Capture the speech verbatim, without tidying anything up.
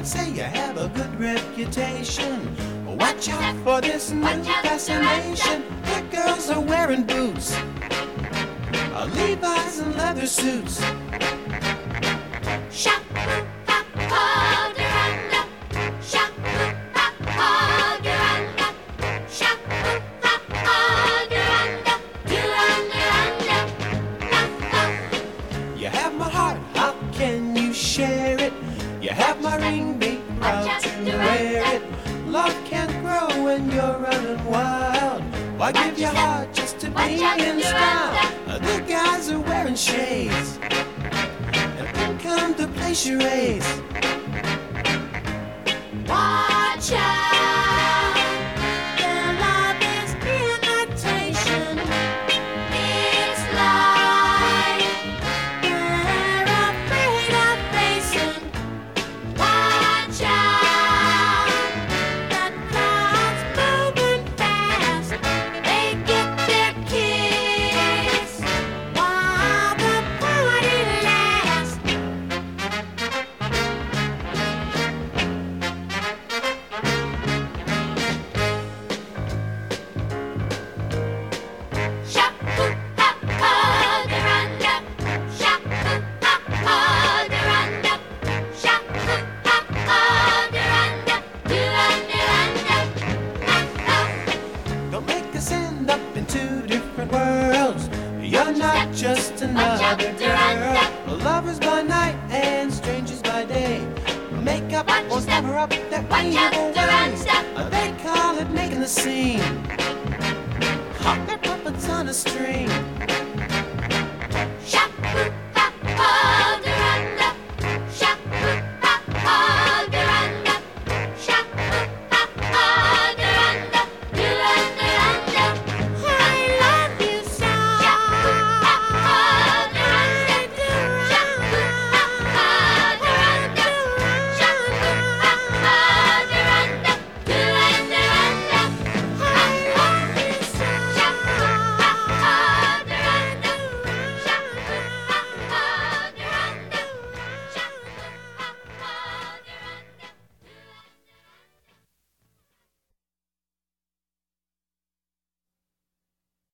say you have a good reputation. Watch out for this new fascination. The girls are wearing boots, uh, Levi's and leather suits. Shop, hop, hold your hand up. Shop, hop, hold your hand up. Shop, hop, hold your hand up. You under, under, You have my heart, how can you share it? You have my ring, be proud to wear it. Love can't grow when you're running wild. Why give your heart just to be in style? Uh, The guys are wearing shades and then come to play charades. Watch out, their love is imitation. It's life they're afraid of facing. Watch out, the crowd's moving fast. They get their kicks while the party lasts. Shop, hoop, hop, hold your hand up. Shop, hoop, hop, hold your hand up. Shop, hoop, hop, hold your hand up. You under, under, up, Don't make us end up in two different worlds. You're not just another girl. Lovers by night and strangers by day. Makeup won't cover up that evil ways. Uh, They call it making a scene. Hot, they're puppets on a string.